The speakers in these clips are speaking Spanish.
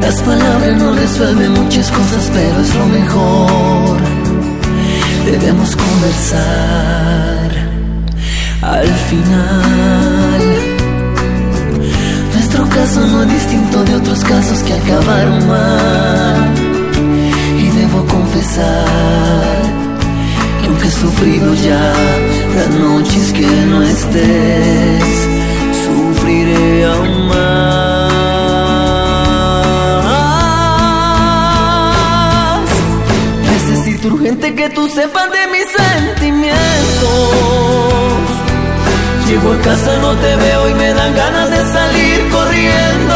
Las palabras no resuelven muchas cosas, pero es lo mejor. Debemos conversar. Al final, nuestro caso no es distinto de otros casos que acabaron mal. Y debo confesar que aunque he sufrido ya las noches que no estés, sufriré aún más. Necesito urgente que tú sepas de mis sentimientos. Llego a casa, no te veo y me dan ganas de salir corriendo.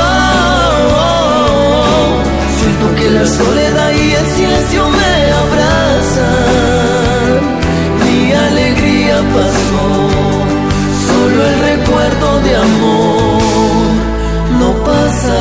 Siento que la soledad y el silencio me abrazan. Mi alegría pasó, solo el recuerdo de amor no pasa.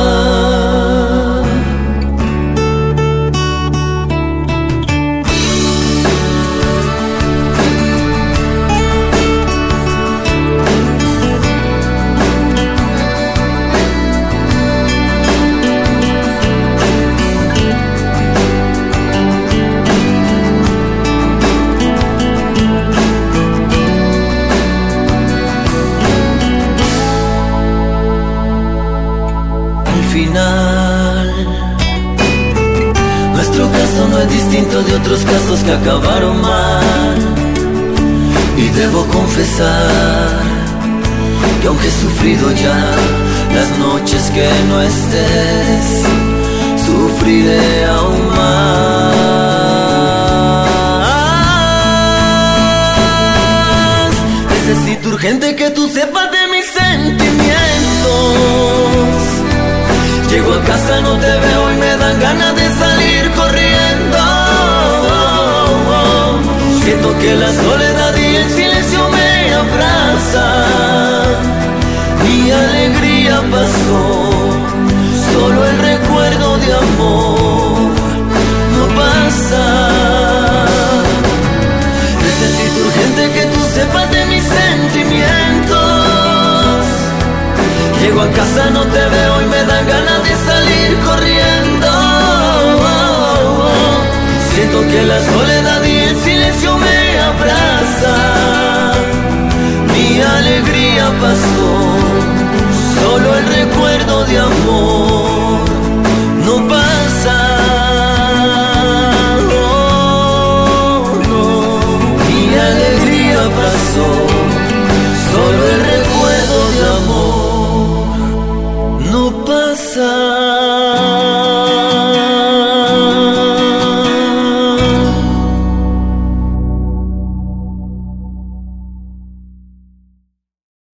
Nuestro caso no es distinto de otros casos que acabaron mal. Y debo confesar que aunque he sufrido ya las noches que no estés, sufriré aún más. Necesito urgente que tú sepas de mis sentimientos. Llego a casa, no te veo y me dan ganas de salir corriendo. Siento que la soledad y el silencio me abrazan. Mi alegría pasó, solo el recuerdo de amor no pasa. Necesito urgente que tú sepas de mis sentimientos. Llego a casa, no te veo y me dan ganas de salir corriendo. Siento que la soledad y el silencio me abrazan. Mi alegría pasó, solo el recuerdo de amor